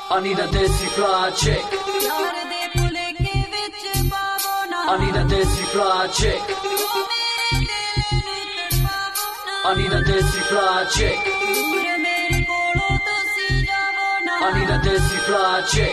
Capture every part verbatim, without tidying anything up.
I need a desi fly chick. I need a desi fly chick. I need a desi fly chick. I need a desi fly chick.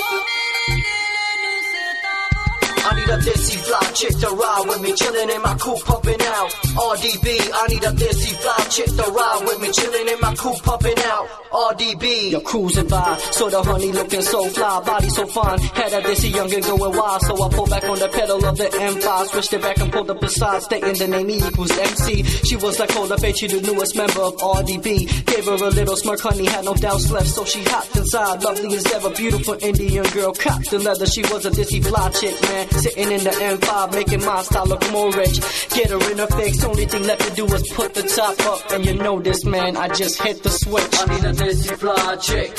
I need a desi fly chick to ride with me, chillin' in my coupe, pumping out R D B. I need a desi fly chick to ride with me, chillin' in my coupe, pumping out R D B. You're cruising by, saw the honey looking so fly, body so fine. Had a desi youngin' going wild, so I pulled back on the pedal of the M five, switched it back and pulled up beside, stating the name E equals M C. She was like, hold up, ain't she the newest member of R D B? Gave her a little smirk, honey had no doubts left, so she hopped inside, lovely as ever, beautiful Indian girl, copped the leather. She was a desi fly chick, man, sitting in the M five, making my style look more rich. Get her in her face, only thing left to do was put the top up, and you know this, man, I just hit the switch. I need a desi fly chick.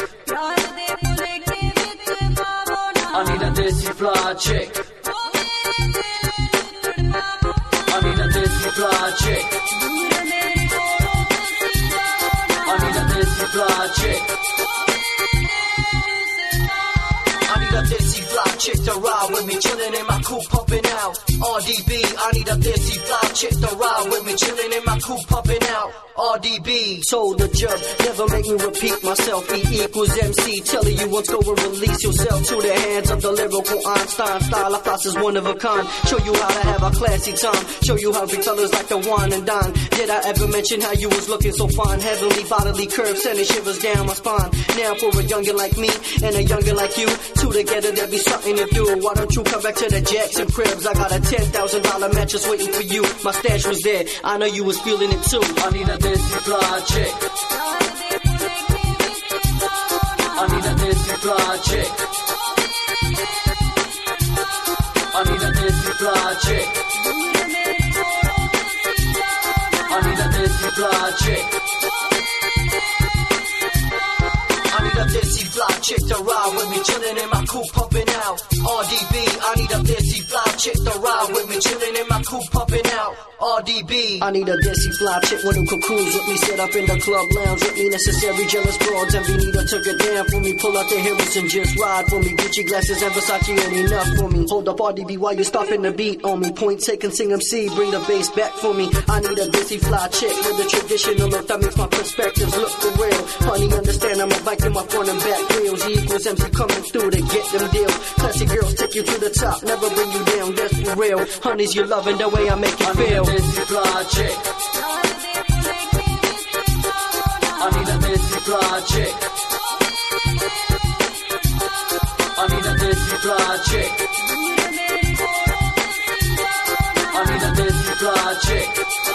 I need a desi fly chick. I need a desi fly chick. I need a desi fly chick. I need a desi fly chick to ride with me, chillin' in my coupe, pumping out R D B. I need a desi fly chick to ride with me, chillin' in my coupe, pumping out R D B. Told the judge, never make me repeat myself. E equals M C, telling you once go and release yourself to the hands of the lyrical Einstein style. I thought is one of a kind. Show you how to have a classy time. Show you how big fellas like to wine and dine. Did I ever mention how you was looking so fine? Heavenly bodily curves sending shivers down my spine. Now for a youngin' like me and a youngin' like you, two together there be something to do. Why don't you come back to the Jackson cribs? I got a ten thousand dollar mattress waiting for you. My stash was there, I know you was feeling it too. I need a desi fly chick. I need a desi fly chick. I need a desi fly chick. I need a desi fly chick. I need a desi fly chick to ride with me, chillin' in my coupe, pumping out R D B. I need a desi fly chick to ride with me, chillin' in my coupe, pumping out R D B. I need a desi fly chick, one who could cruise with me, sit up in the club lounge with me. Necessary jealous broads, and Benita took it down for me. Pull out the heroes and just ride for me. Gucci glasses and Versace ain't enough for me. Hold up R D B while you stopping the beat on me. Point taken, sing M C, bring the bass back for me. I need a desi fly chick with the traditional look that makes my perspectives look for real. Honey, understand I'm a bike in my front and back wheels. E equals M C coming through to get them deals. Classy girls take you to the top, never bring you down, that's for real. Honeys, you loving the way I make you feel. Desi fly chick. I need a desi fly chick. I need a desi fly chick. I need a desi fly chick.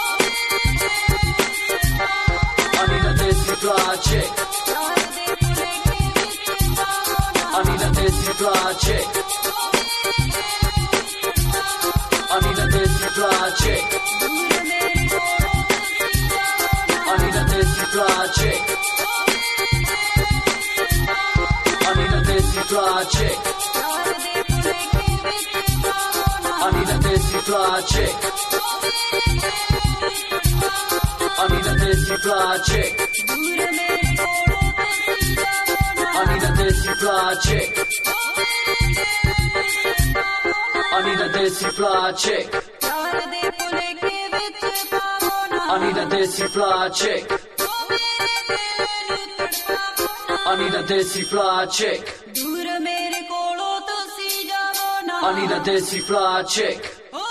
I need a desi fly chick. I need a desi fly chick. I need a desi fly chick. I need a desi fly chick. I need a desi fly chick. I need a desi fly chick. I need a desi fly chick. I need a desi fly chick. I need a desi fly chick. I need a desi fly chick. I need a desi fly chick. I need a desi fly chick.